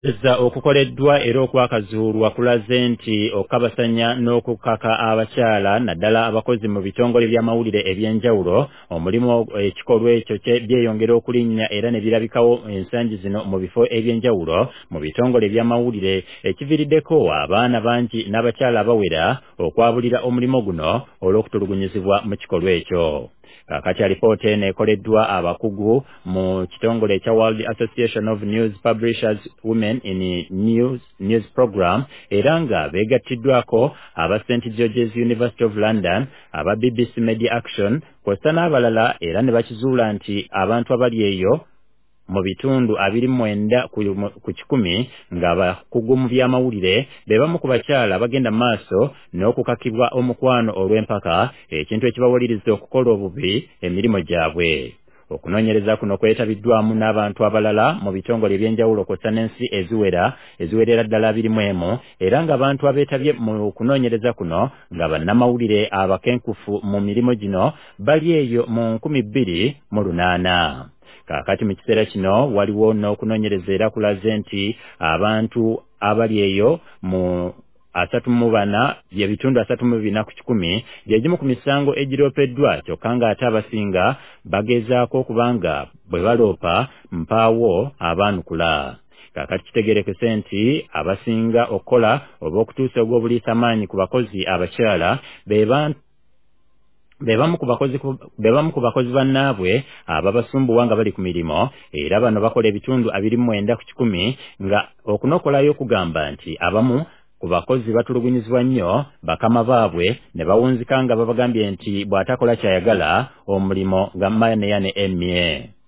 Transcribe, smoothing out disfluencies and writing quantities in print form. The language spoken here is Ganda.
Eza okukoleddwa era okwakazuulwa kulaze nti okukabasanya n'okukaka abakyala naddala abakozi mu bitongole by'amawulire eby'enjawulo omulimu ekikolwa ekyo byeyongera okulinnya era ne birabikawo ensangi zino mu bifo eby'enjawulo mu bitongole by'amawulire ekiviiriddeko abaana bangi n'abakyala abawera okwabulira omulimu guno olw'okutulugunyizibwa mu kikolwa ekyo. Kakati alipoota eno ekoleddwa abakugu mu kitongole ekya World Association of News Publishers Women in News Program era nga beegattiddwako aba St George's University of London, aba BBC Media Action kw'ossa n'abalala era ne bakizuula nti abantu abali eyo mu bitundu 29 ku 100 ng'abakugu mu by'amawulire be bamu ku bakyala bagenda maaso n'okukakibwa omukwano olw'empaka ekintu ekibawaliriza okukola obubi emirimu gyabwe. Okunoonyereza kuno kwetabiddwamu n'abantu abalala mu bitongole eby'enjawulo kw'ossa n'ensi eziwerera ddala 21 era ng'abantu abeetabye mu kunoonyereza kuno nga bannamawulire abakenkufu mu mirimu gino bali eyo mu 2008. Kakati mu kiseera kino waliwo n'okunoonyereza era kulaze nti abantu abali eyo mu 34 by'ebitundu 34 ku 100 gy'egimu ku misango egiroopeddwa kyokka ng'ate abasinga bagezaako okubanga bwe baloopa mpaawo abaanukula. Kakati kitegeerekese nti abasinga okukola oba okutuusa ogw'obuliisamaanyi ku bakozi abakyala bebamu ku bakozi bannaabwe ababasumbuwa nga bali ku mirimo era bano bakola ebitundu 29 ku 100 nga okunokolayo okugamba nti abamu ku bakozi batulugunyizibwa nnyo bakama baabwe ne bawunzika nga babagambye nti bw'atakola kyayagala omulimo nga mmayane emye.